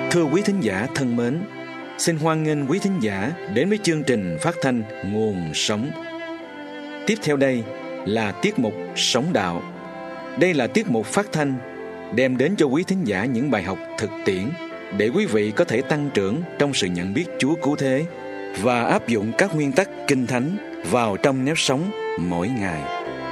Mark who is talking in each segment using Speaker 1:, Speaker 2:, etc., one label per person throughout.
Speaker 1: Thưa quý thính giả thân mến, xin hoan nghênh quý thính giả đến với chương trình phát thanh Nguồn Sống. Tiếp theo đây là tiết mục Sống Đạo. Đây là tiết mục phát thanh đem đến cho quý thính giả những bài học thực tiễn để quý vị có thể tăng trưởng trong sự nhận biết Chúa cứu thế và áp dụng các nguyên tắc Kinh Thánh vào trong nếp sống mỗi ngày.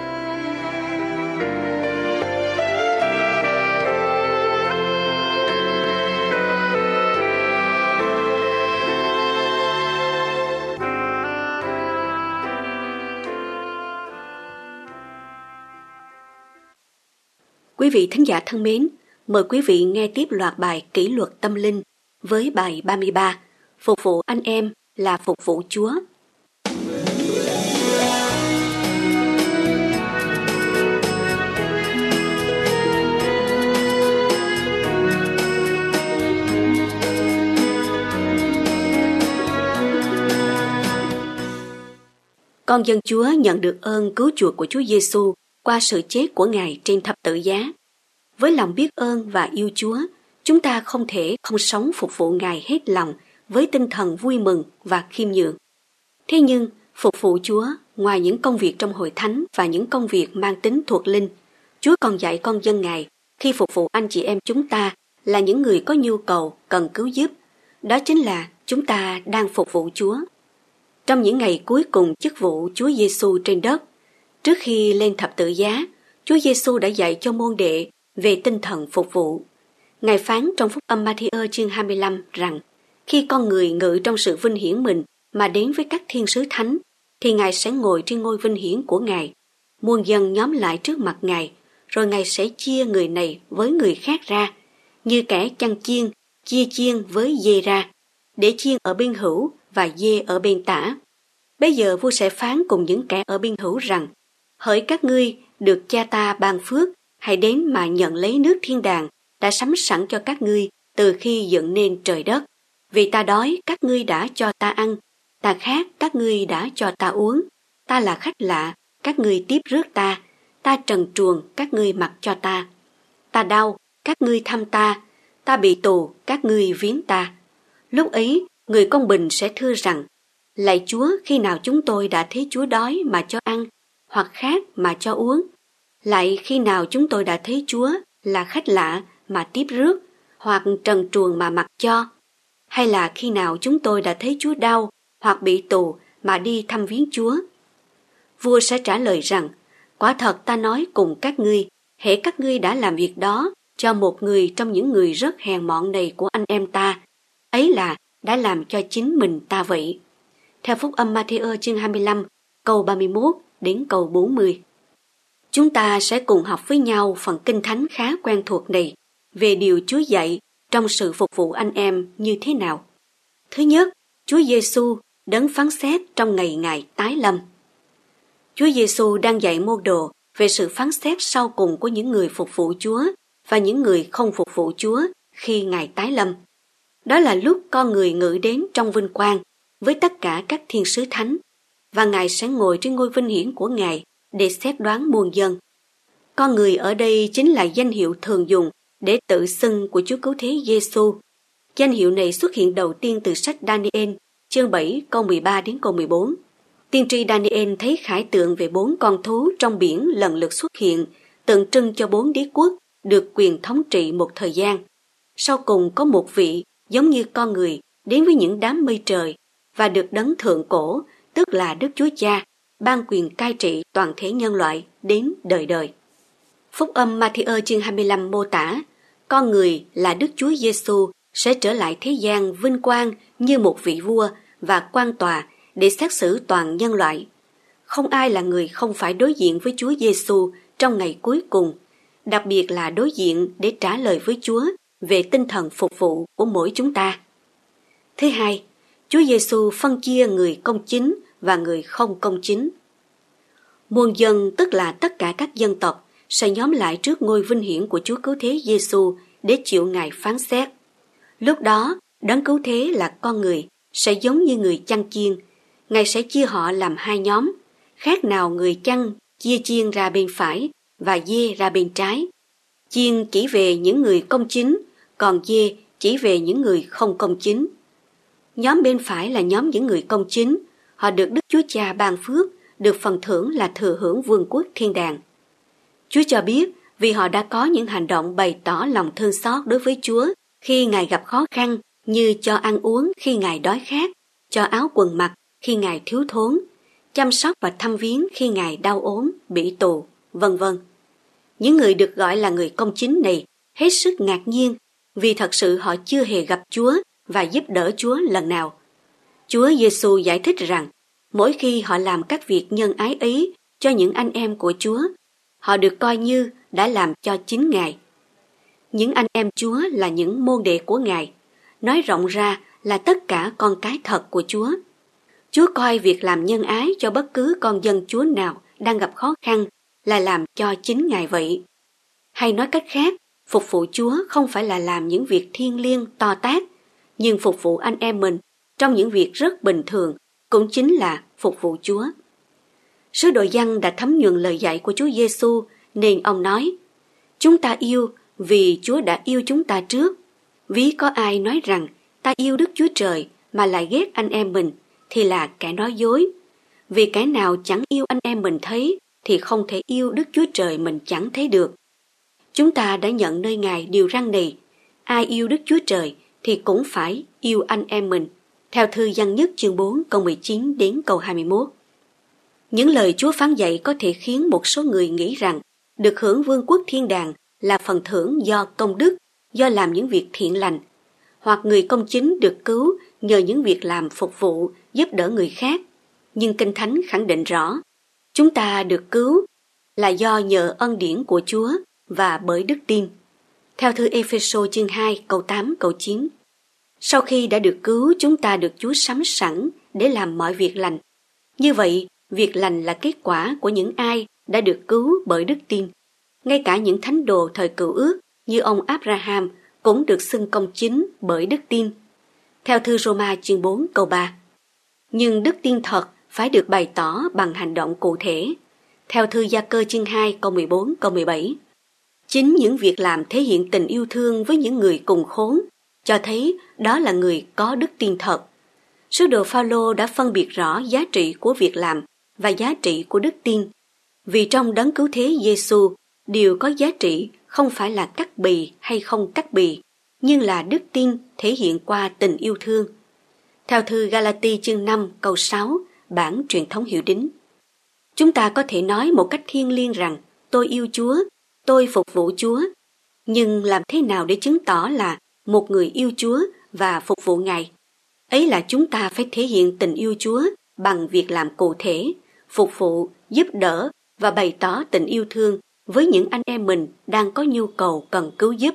Speaker 2: Quý vị thính giả thân mến, mời quý vị nghe tiếp loạt bài Kỷ luật tâm linh với bài 33, Phục vụ anh em là phục vụ Chúa. Con dân Chúa nhận được ơn cứu chuộc của Chúa Giêsu qua sự chết của Ngài trên thập tự giá. Với lòng biết ơn và yêu Chúa, chúng ta không thể không sống phục vụ Ngài hết lòng với tinh thần vui mừng và khiêm nhường. Thế nhưng, phục vụ Chúa, ngoài những công việc trong hội thánh và những công việc mang tính thuộc linh, Chúa còn dạy con dân Ngài khi phục vụ anh chị em chúng ta là những người có nhu cầu cần cứu giúp. Đó chính là chúng ta đang phục vụ Chúa. Trong những ngày cuối cùng chức vụ Chúa Giêsu trên đất, trước khi lên thập tự giá, Chúa Giêsu đã dạy cho môn đệ về tinh thần phục vụ. Ngài phán trong Phúc Âm Ma-thi-ơ chương 25 rằng, khi con người ngự trong sự vinh hiển mình mà đến với các thiên sứ thánh, thì Ngài sẽ ngồi trên ngôi vinh hiển của Ngài. Muôn dân nhóm lại trước mặt Ngài, rồi Ngài sẽ chia người này với người khác ra, như kẻ chăn chiên, chia chiên với dê ra, để chiên ở bên hữu và dê ở bên tả. Bây giờ vua sẽ phán cùng những kẻ ở bên hữu rằng, hỡi các ngươi được cha ta ban phước, hãy đến mà nhận lấy nước thiên đàng đã sắm sẵn cho các ngươi từ khi dựng nên trời đất. Vì ta đói, các ngươi đã cho ta ăn, ta khát, các ngươi đã cho ta uống, ta là khách lạ, các ngươi tiếp rước ta, ta trần truồng, các ngươi mặc cho ta đau, các ngươi thăm ta bị tù, các ngươi viếng ta. Lúc ấy, người công bình sẽ thưa rằng, lạy Chúa, khi nào chúng tôi đã thấy Chúa đói mà cho ăn, hoặc khát mà cho uống? Lại khi nào chúng tôi đã thấy Chúa là khách lạ mà tiếp rước, hoặc trần truồng mà mặc cho? Hay là khi nào chúng tôi đã thấy Chúa đau, hoặc bị tù mà đi thăm viếng Chúa? Vua sẽ trả lời rằng, quả thật ta nói cùng các ngươi, hễ các ngươi đã làm việc đó cho một người trong những người rất hèn mọn này của anh em ta, ấy là đã làm cho chính mình ta vậy. Theo Phúc Âm Ma-thi-ơ chương 25, câu 31 đến câu 40. Chúng ta sẽ cùng học với nhau phần Kinh Thánh khá quen thuộc này về điều Chúa dạy trong sự phục vụ anh em như thế nào. Thứ nhất, Chúa Giêsu đấng phán xét trong ngày Ngài tái lâm. Chúa Giêsu đang dạy môn đồ về sự phán xét sau cùng của những người phục vụ Chúa và những người không phục vụ Chúa khi Ngài tái lâm. Đó là lúc con người ngự đến trong vinh quang với tất cả các thiên sứ thánh, và Ngài sẽ ngồi trên ngôi vinh hiển của Ngài để xét đoán muôn dân. Con người ở đây chính là danh hiệu thường dùng để tự xưng của Chúa Cứu Thế Giêsu. Danh hiệu này xuất hiện đầu tiên từ sách Daniel, chương 7, câu 13 đến câu 14. Tiên tri Daniel thấy khải tượng về 4 con thú trong biển lần lượt xuất hiện, tượng trưng cho 4 đế quốc được quyền thống trị một thời gian. Sau cùng có một vị giống như con người đến với những đám mây trời và được đấng thượng cổ, tức là Đức Chúa Cha, ban quyền cai trị toàn thể nhân loại đến đời đời. Phúc Âm Ma-thi-ơ chương 25 mô tả, con người là Đức Chúa Giêsu sẽ trở lại thế gian vinh quang như một vị vua và quan tòa để xét xử toàn nhân loại. Không ai là người không phải đối diện với Chúa Giêsu trong ngày cuối cùng, đặc biệt là đối diện để trả lời với Chúa về tinh thần phục vụ của mỗi chúng ta. Thứ hai, Chúa Giêsu phân chia người công chính và người không công chính. Muôn dân, tức là tất cả các dân tộc, sẽ nhóm lại trước ngôi vinh hiển của Chúa Cứu Thế Giêsu để chịu Ngài phán xét. Lúc đó, đấng cứu thế là con người sẽ giống như người chăn chiên. Ngài sẽ chia họ làm 2 nhóm, khác nào người chăn chia chiên ra bên phải và dê ra bên trái. Chiên chỉ về những người công chính, còn dê chỉ về những người không công chính. Nhóm bên phải là nhóm những người công chính. Họ được Đức Chúa Cha ban phước, được phần thưởng là thừa hưởng vương quốc thiên đàng. Chúa cho biết vì họ đã có những hành động bày tỏ lòng thương xót đối với Chúa khi Ngài gặp khó khăn, như cho ăn uống khi Ngài đói khát, cho áo quần mặc khi Ngài thiếu thốn, chăm sóc và thăm viếng khi Ngài đau ốm, bị tù, vân vân. Những người được gọi là người công chính này hết sức ngạc nhiên vì thật sự họ chưa hề gặp Chúa và giúp đỡ Chúa lần nào. Chúa Giêsu giải thích rằng mỗi khi họ làm các việc nhân ái ấy cho những anh em của Chúa, họ được coi như đã làm cho chính Ngài. Những anh em Chúa là những môn đệ của Ngài, nói rộng ra là tất cả con cái thật của Chúa. Chúa coi việc làm nhân ái cho bất cứ con dân Chúa nào đang gặp khó khăn là làm cho chính Ngài vậy. Hay nói cách khác, phục vụ Chúa không phải là làm những việc thiêng liêng to tát, nhưng phục vụ anh em mình trong những việc rất bình thường cũng chính là phục vụ Chúa. Sứ đồ Giăng đã thấm nhuần lời dạy của Chúa Giêsu nên ông nói: chúng ta yêu vì Chúa đã yêu chúng ta trước. Ví có ai nói rằng ta yêu Đức Chúa Trời mà lại ghét anh em mình thì là kẻ nói dối. Vì kẻ nào chẳng yêu anh em mình thấy thì không thể yêu Đức Chúa Trời mình chẳng thấy được. Chúng ta đã nhận nơi Ngài điều răn này: ai yêu Đức Chúa Trời thì cũng phải yêu anh em mình. Theo thư Giăng nhất chương 4 câu 19 đến câu 21. Những lời Chúa phán dạy có thể khiến một số người nghĩ rằng được hưởng vương quốc thiên đàng là phần thưởng do công đức, do làm những việc thiện lành, hoặc người công chính được cứu nhờ những việc làm phục vụ, giúp đỡ người khác. Nhưng Kinh Thánh khẳng định rõ, chúng ta được cứu là do nhờ ân điển của Chúa và bởi đức tin. Theo thư Ê-phê-sô chương 2 câu 8 câu 9. Sau khi đã được cứu, chúng ta được Chúa sắm sẵn để làm mọi việc lành. Như vậy, việc lành là kết quả của những ai đã được cứu bởi đức tin. Ngay cả những thánh đồ thời Cựu Ước như ông Abraham cũng được xưng công chính bởi đức tin. Theo thư Rô-ma chương 4 câu 3. Nhưng đức tin thật phải được bày tỏ bằng hành động cụ thể. Theo thư Gia-cơ chương 2 câu 14 câu 17. Chính những việc làm thể hiện tình yêu thương với những người cùng khốn cho thấy đó là người có đức tin thật. Sứ đồ Phao-lô đã phân biệt rõ giá trị của việc làm và giá trị của đức tin. Vì trong đấng cứu thế Giêsu, điều có giá trị không phải là cắt bì hay không cắt bì, nhưng là đức tin thể hiện qua tình yêu thương. Theo thư Ga-la-ti chương 5 câu 6, bản truyền thống hiệu đính. Chúng ta có thể nói một cách thiêng liêng rằng tôi yêu Chúa, tôi phục vụ Chúa. Nhưng làm thế nào để chứng tỏ là một người yêu Chúa và phục vụ Ngài? Ấy là chúng ta phải thể hiện tình yêu Chúa bằng việc làm cụ thể, phục vụ, giúp đỡ và bày tỏ tình yêu thương với những anh em mình đang có nhu cầu cần cứu giúp.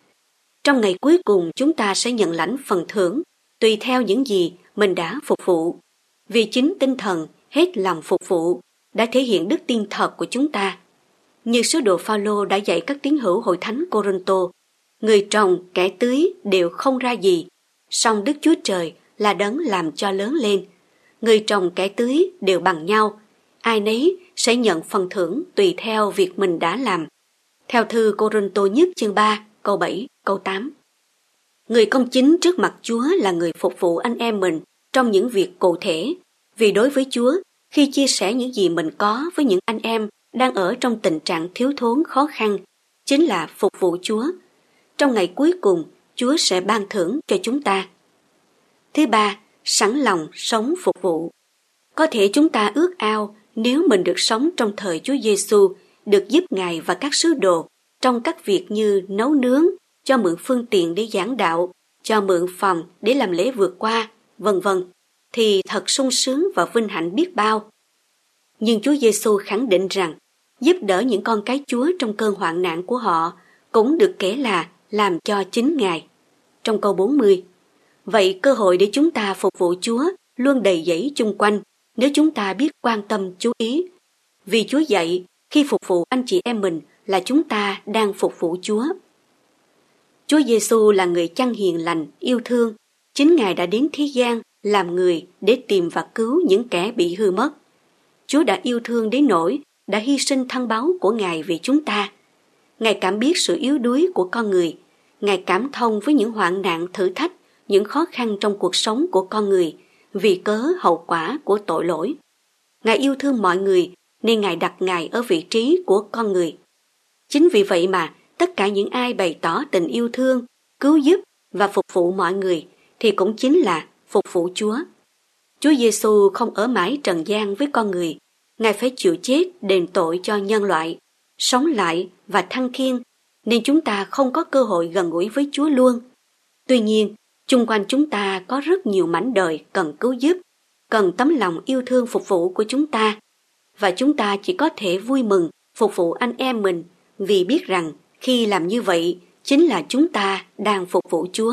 Speaker 2: Trong ngày cuối cùng chúng ta sẽ nhận lãnh phần thưởng tùy theo những gì mình đã phục vụ. Vì chính tinh thần hết lòng phục vụ đã thể hiện đức tin thật của chúng ta. Như sứ đồ Phao-lô đã dạy các tín hữu hội thánh Cô-rinh-tô, người trồng, kẻ tưới đều không ra gì, song Đức Chúa Trời là đấng làm cho lớn lên. Người trồng kẻ tưới đều bằng nhau, ai nấy sẽ nhận phần thưởng tùy theo việc mình đã làm. Theo thư Cô-rinh-tô nhất chương 3 câu 7 câu 8. Người công chính trước mặt Chúa là người phục vụ anh em mình trong những việc cụ thể. Vì đối với Chúa, khi chia sẻ những gì mình có với những anh em đang ở trong tình trạng thiếu thốn khó khăn, chính là phục vụ Chúa. Trong ngày cuối cùng, Chúa sẽ ban thưởng cho chúng ta. Thứ ba, sẵn lòng sống phục vụ. Có thể chúng ta ước ao nếu mình được sống trong thời Chúa Giêsu, được giúp Ngài và các sứ đồ trong các việc như nấu nướng, cho mượn phương tiện để giảng đạo, cho mượn phòng để làm lễ vượt qua, vân vân, thì thật sung sướng và vinh hạnh biết bao. Nhưng Chúa Giêsu khẳng định rằng giúp đỡ những con cái Chúa trong cơn hoạn nạn của họ cũng được kể là làm cho chính Ngài. Trong câu 40, vậy cơ hội để chúng ta phục vụ Chúa luôn đầy dẫy chung quanh nếu chúng ta biết quan tâm chú ý. Vì Chúa dạy khi phục vụ anh chị em mình là chúng ta đang phục vụ Chúa. Chúa Giêsu là người chăn hiền lành, yêu thương. Chính Ngài đã đến thế gian làm người để tìm và cứu những kẻ bị hư mất. Chúa đã yêu thương đến nỗi đã hy sinh thân báu của Ngài vì chúng ta. Ngài cảm biết sự yếu đuối của con người. Ngài cảm thông với những hoạn nạn thử thách, những khó khăn trong cuộc sống của con người vì cớ hậu quả của tội lỗi. Ngài yêu thương mọi người nên Ngài đặt Ngài ở vị trí của con người. Chính vì vậy mà tất cả những ai bày tỏ tình yêu thương, cứu giúp và phục vụ mọi người thì cũng chính là phục vụ Chúa. Chúa Giêsu không ở mãi trần gian với con người. Ngài phải chịu chết đền tội cho nhân loại, sống lại và thăng thiên, nên chúng ta không có cơ hội gần gũi với Chúa luôn. Tuy nhiên, chung quanh chúng ta có rất nhiều mảnh đời cần cứu giúp, cần tấm lòng yêu thương phục vụ của chúng ta. Và chúng ta chỉ có thể vui mừng phục vụ anh em mình vì biết rằng khi làm như vậy chính là chúng ta đang phục vụ Chúa.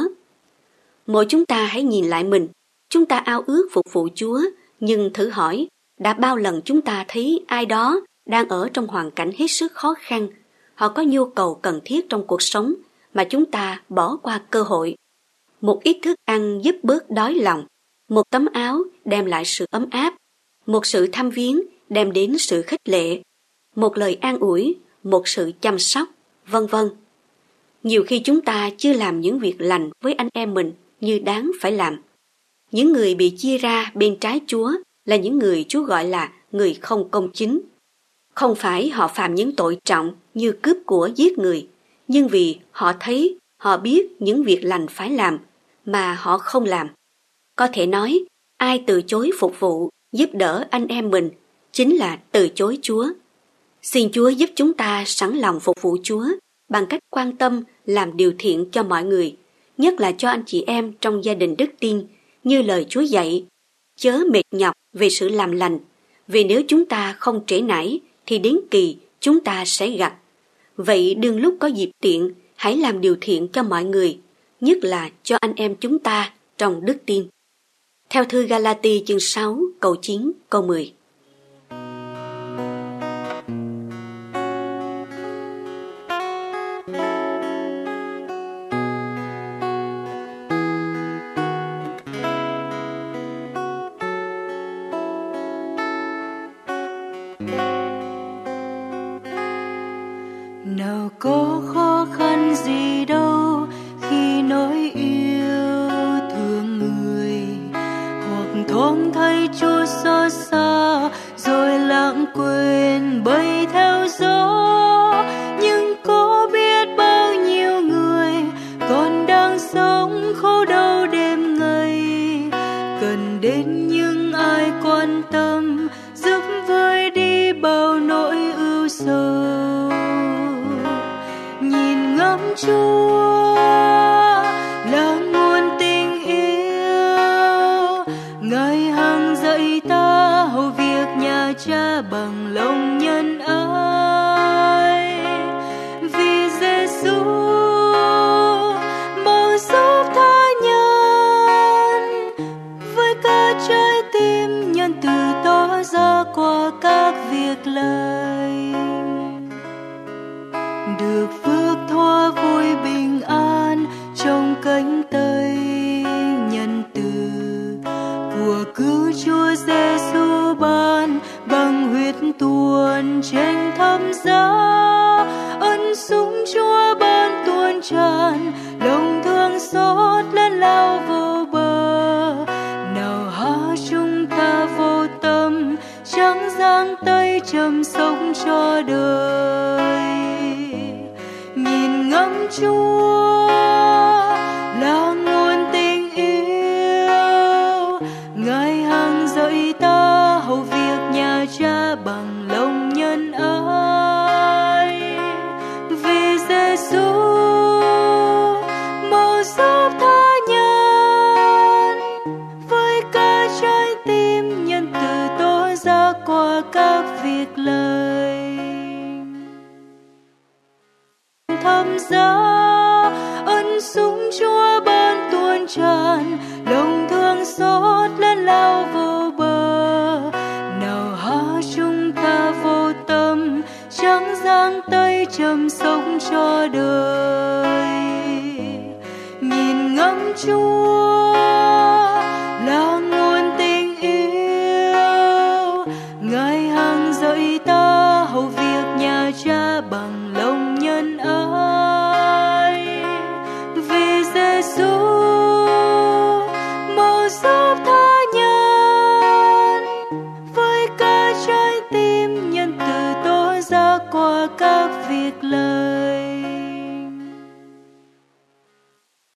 Speaker 2: Mỗi chúng ta hãy nhìn lại mình. Chúng ta ao ước phục vụ Chúa, nhưng thử hỏi, đã bao lần chúng ta thấy ai đó đang ở trong hoàn cảnh hết sức khó khăn, họ có nhu cầu cần thiết trong cuộc sống mà chúng ta bỏ qua cơ hội. Một ít thức ăn giúp bớt đói lòng, một tấm áo đem lại sự ấm áp, một sự thăm viếng đem đến sự khích lệ, một lời an ủi, một sự chăm sóc, vân vân. Nhiều khi chúng ta chưa làm những việc lành với anh em mình như đáng phải làm. Những người bị chia ra bên trái Chúa là những người Chúa gọi là người không công chính. Không phải họ phạm những tội trọng như cướp của giết người, nhưng vì họ thấy, họ biết những việc lành phải làm mà họ không làm. Có thể nói, ai từ chối phục vụ, giúp đỡ anh em mình chính là từ chối Chúa. Xin Chúa giúp chúng ta sẵn lòng phục vụ Chúa bằng cách quan tâm làm điều thiện cho mọi người, nhất là cho anh chị em trong gia đình đức tin, như lời Chúa dạy, chớ mệt nhọc về sự làm lành, vì nếu chúng ta không trễ nải thì đến kỳ chúng ta sẽ gặt. Vậy đừng lúc có dịp tiện, hãy làm điều thiện cho mọi người, nhất là cho anh em chúng ta trong đức tin. Theo thư Galati chương 6, câu 9, câu 10.
Speaker 3: Nào có khó khăn gì đâu khi nói yêu thương người, hoặc thoáng thấy Chúa xót xa rồi lãng quên bay theo gió. Nhưng có biết bao nhiêu người còn đang sống khổ đau đêm ngày, cần đến những ai quan tâm giúp vơi đi bao nỗi ưu sầu. Nhìn ngắm Chúa là nguồn tình yêu, Ngài hằng dạy ta hầu việc nhà Cha bằng lòng nhân ái. Vì Giêsu mau giúp tha nhân, với cả trái tim nhân từ tỏ ra qua các việc lành, được phước thoa vui bình an trong cánh tay nhân từ của cứu Chúa Giêsu ban bằng huyết tuôn trên thập giá. Ân sủng Chúa ban tuôn tràn, lòng thương xót lớn lao vô bờ. Nào há chúng ta vô tâm, chẳng giang tay chăm sóc cho đời. Nhìn ngắm Chúa là nguồn tình yêu, Ngài hằng dạy ta hầu việc nhà Cha bằng lòng nhân ái. Vì Giêsu mau giúp tha nhân, với cả trái tim nhân từ tỏ ra qua các việc lành. Thăm giá ân sủng Chúa ban tuôn tràn, lòng thương xót lớn lao vô bờ. Nào há chúng ta vô tâm, chẳng giang tay chăm sóc cho đời. Nhìn ngắm Chúa là nguồn tình yêu, Ngài hằng dạy ta hầu việc nhà Cha bằng lòng nhân ái. Chúa qua các việc lời.